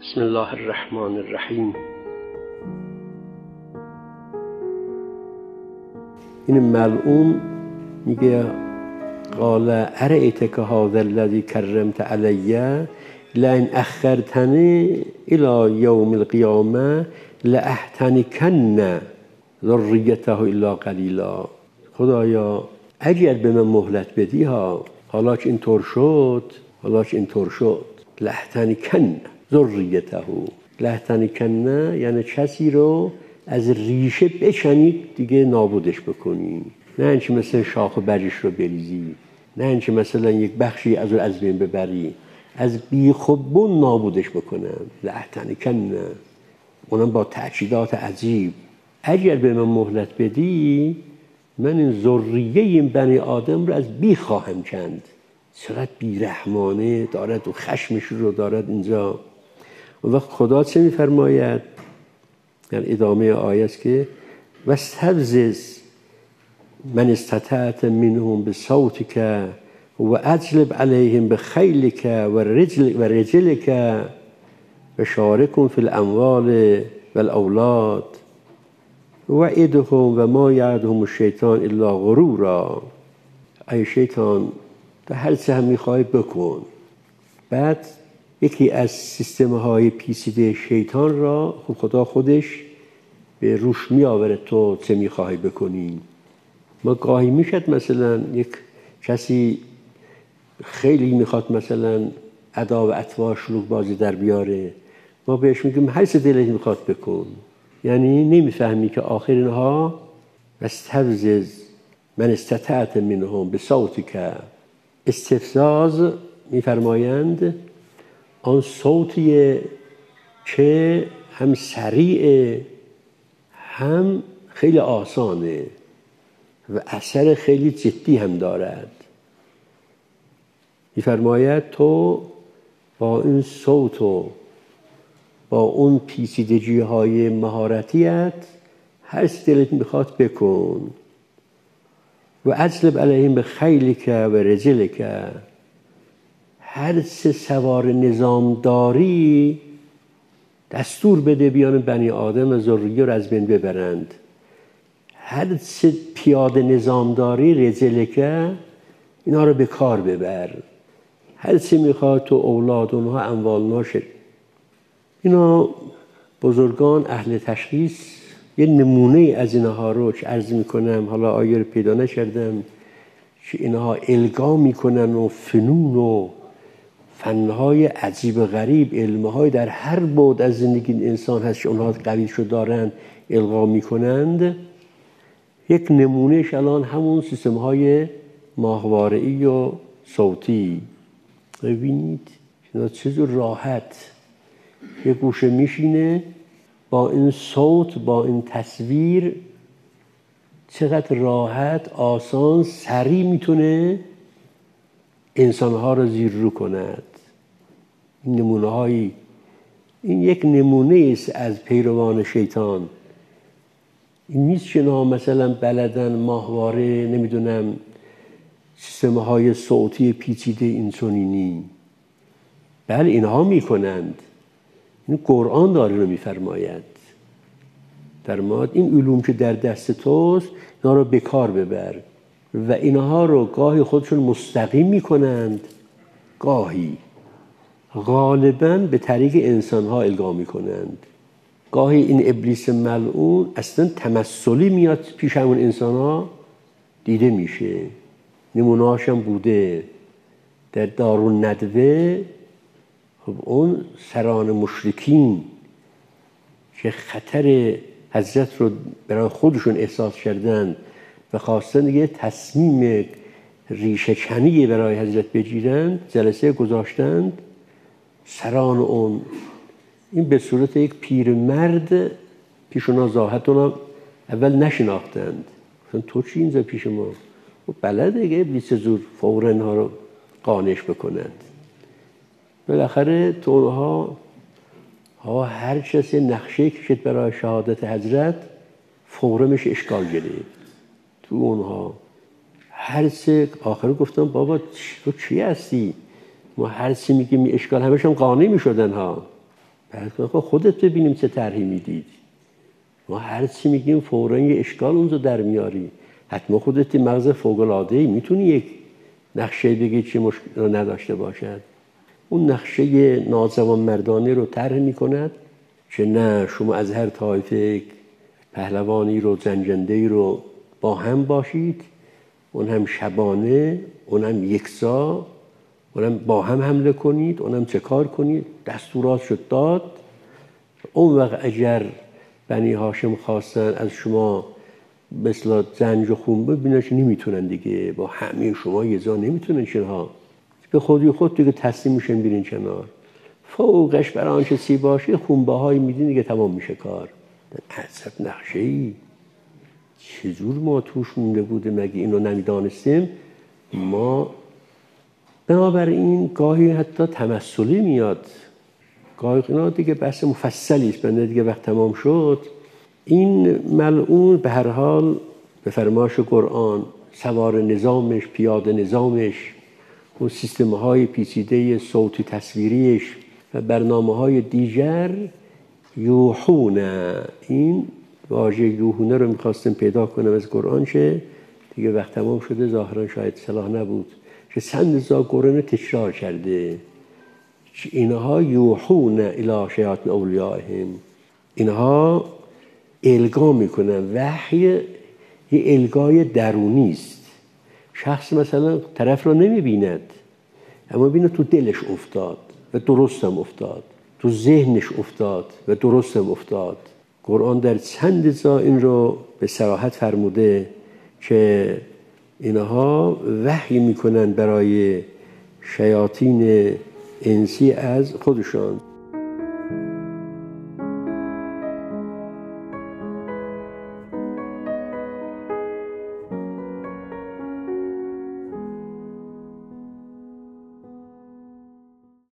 بسم الله الرحمن الرحیم. این ملعون میگه قال ارأیتک هذا الذی کرمت علی لئن اخرتنی الی یوم القیامه لاحتنکن ذریته الا قلیلا. خدایا اگر به من مهلت بدی حالا که اینطور شد لاحتنکن ذریته. لاحتنکن یعنی کسی رو از ریشه بچنید دیگه نابودش بکنی، نه اینکه مثلا شاخ و برگش رو بریزی، نه اینکه مثلا یک بخشی از بین ببری، از بیخبون نابودش بکنم. لاحتنکن، اونم با تأکیدات عجیب. اگر به من مهلت بدی من این ذریه این بنی آدم رو از بی خواهم کند. چقدر بیرحمانه دارد و خشمش رو دارد اینجا. اون وقت خدا چه میفرماید؟ در ادامه آیه است که واستفزز من استطعت منهم بصوتک و اجلب علیهم بخیلک و رجلک و شارکهم فی الاموال و الاولاد وعدهم و ما یعدهم الشیطان الا غرورا. ای شیطان تو هر چه هم میخوای بکن. بعد یکی از سیستم‌های پیچیده شیطان را خدا خودش به روش میآورد تو چه میخوای بکنی. ما گاهی میشد مثلا یک کسی خیلی میخواد مثلا ادا و اطوار شلوغ بازی در بیاره، ما بهش میگیم هر چه دلت میخواد بکن. یعنی نمیفهمی که آخر اینها واستفزز من استطعت منهم بصوتک. استفزاز میفرمایند آن صوتیه که هم سریع هم خیلی آسانه و اثر خیلی جدی هم دارد. میفرماید تو با این صوت و با اون پیچیدگی های مهارتیت هر چه دلت میخواد بکن. و اجلب علیهم بخیلک و رجلک، هر چه سوار نظامداری دستور بده بیان بنی آدم و ذریه رو از بین ببرند. هر چه پیاده نظامداری رجلک، اینا رو به کار ببر. هر چه میخواد تو اولاد اونها اموال ناشد. اینا بزرگان اهل تشخیص یه نمونه از اینها رو که عرض میکنم، حالا آیه رو پیدا نکردم، که اینها القا میکنن و فنون و فنهای عجیب و غریب، علمهای در هر بعد از زندگی انسان هست که اونها قویشو دارن القا میکنند. یک نمونهش الان همون سیستمهای ماهواره‌ای و صوتی. ببینید چیزو راحت یه گوشه میشینه با این صوت، با این تصویر، چقدر راحت، آسان، سریع میتونه انسانها رو زیر رو کند. این نمونه هایی، این یک نمونه است از پیروان شیطان. این نیست که نه مثلا بلدن ماهواره، نمیدونم سیستم های صوتی پیچیده اینسونینی. بله اینها میکنند. این قرآن داره رو میفرماید در ماد این علوم که در دست توست اینا رو به کار ببر. و اینها رو گاهی خودشون مستقیم میکنند، گاهی غالباً به طریق انسانها القا میکنند. گاهی این ابلیس ملعون اصلا تمثلی میاد پیش همون انسانها دیده میشه. نمونه‌هاش هم بوده در دارالندوه. خب اون سران مشرکین که خطر حضرت رو برای خودشون احساس کردن و خواستن یه تصمیم ریشه کنی برای حضرت بگیرن، جلسه گذاشتند. سران اون این به صورت یک پیرمرد پیش اونا ظاهر، اونا اول نشناختند. گفتن تو چی اینجا پیش ما؟ و بلده دیگه ابلیس زور فوراً ها رو قانعش بکنند. بالاخره تو اونها هر کسی نقشه کشید برای شهادت حضرت، فوراً میشه اشکال گرفت. تو اونها هر چه آخر گفتم بابا تو چی هستی؟ ما هر چی میگیم اشکال، همش هم قانع میشدن ها. بعد خودت ببینیم چه طرحی میدید. ما هر چی میگیم فوراً یه اشکال اونجا در میاری. حتما خودت مغز فوق‌العاده‌ای میتونی یک نقشه بگی چه مشکل نداشته باشد. اون نقشه نازوان مردانه رو طرح میکند که نه شما از هر طایفه پهلوانی رو زنجنده‌ای رو با هم باشید، اون هم شبانه، اون هم یکسا، اون هم با هم حمله کنید، اون هم چه کار کنید. دستورات شد داد. اون وقت اگر بنی هاشم خواستن از شما مثل زنج و خون ببیننش نمیتونن دیگه، با همه شما یه جا نمیتونن شنها، به خودی خود دیگه تسلیم میشن بیرین کنار. فوقش برای آنچه سی باشه خونبه های میدین دیگه تمام میشه کار. عجب نقشه ای، چجور ما توش مونده بوده مگه اینو نمیدانستیم ما. بنابراین گاهی حتی تمثلی میاد، گاهی اینا دیگه بحث مفصلی است، بنده دیگه وقت تمام شد. این ملعون به هر حال به فرمایش قرآن سوار نظامش، پیاده نظامش، اون سیستم‌های پیچیده صوتی تصویریش و برنامه‌های دیگر یوحونه. این واژه یوحونه رو می‌خواستم پیدا کنم از قرآن، که دیگه وقت تمام شده، ظاهرا شاید صلاح نبود که چند جا قرآن تکرار کرده. اینها یوحونه الی شیاطین اولیائهم، اینها القا میکنن. وحی یه القای درونی است. شخص مثلا طرف رو نمیبیند، اما بینه تو دلش افتاد و درستم افتاد، تو ذهنش افتاد و درستم افتاد. قرآن در چند جا این رو به صراحت فرموده که اینها وحی میکنن برای شیاطین انسی از خودشان.